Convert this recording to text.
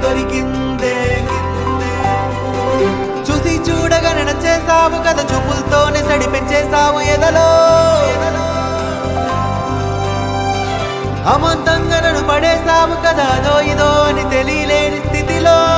దొరికిందే చూసి చూడగా నచ్చేసావు కదా చూపులతోనే సడి పెంచేసావు ఎదలో అమాంతంగా నన్ను పడేసావు కదా అదో ఇదో అని తెలియలేని స్థితిలో